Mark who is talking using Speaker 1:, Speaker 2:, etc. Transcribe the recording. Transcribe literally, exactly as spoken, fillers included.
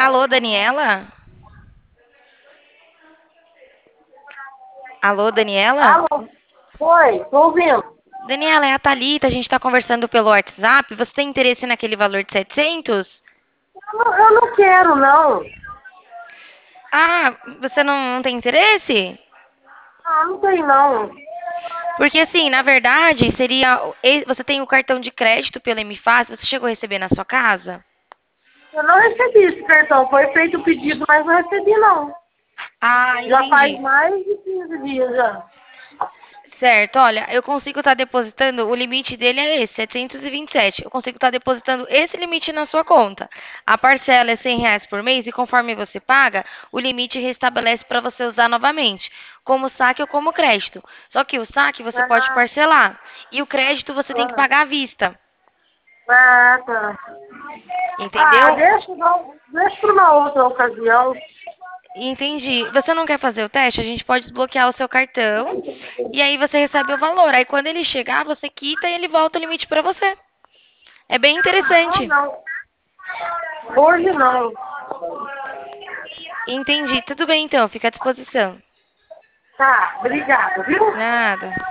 Speaker 1: Alô, Daniela? Alô, Daniela?
Speaker 2: Alô? Oi, tô ouvindo.
Speaker 1: Daniela, é a Thalita, a gente tá conversando pelo WhatsApp. Você tem interesse naquele valor de setecentos?
Speaker 2: Eu não, eu não quero, não.
Speaker 1: Ah, você não, não tem interesse?
Speaker 2: Ah, não tem, não.
Speaker 1: Porque assim, na verdade, seria. e- Você tem o cartão de crédito pela M Fácil, você chegou a receber na sua casa?
Speaker 2: Eu não recebi esse cartão. Foi feito o pedido, mas não recebi, não.
Speaker 1: Ah,
Speaker 2: Já faz
Speaker 1: entendi.
Speaker 2: mais de quinze dias já.
Speaker 1: Certo, olha, eu consigo estar depositando, o limite dele é esse, setecentos e vinte e sete. Eu consigo estar depositando esse limite na sua conta. A parcela é cem reais por mês e conforme você paga, o limite restabelece para você usar novamente, como saque ou como crédito. Só que o saque você pode
Speaker 2: Ah,
Speaker 1: parcelar e o crédito você tem que
Speaker 2: ah,
Speaker 1: pagar à vista,
Speaker 2: ah, tá. Ah,
Speaker 1: entendeu?
Speaker 2: deixa, não, deixa para uma outra ocasião.
Speaker 1: Entendi. Você não quer fazer o teste? A gente pode desbloquear o seu cartão e aí você recebe o valor. Aí quando ele chegar, você quita e ele volta o limite para você. É bem
Speaker 2: Não,
Speaker 1: interessante.
Speaker 2: não. Hoje não.
Speaker 1: Entendi. Tudo bem então, fica à disposição.
Speaker 2: Tá, obrigada, viu?
Speaker 1: Nada.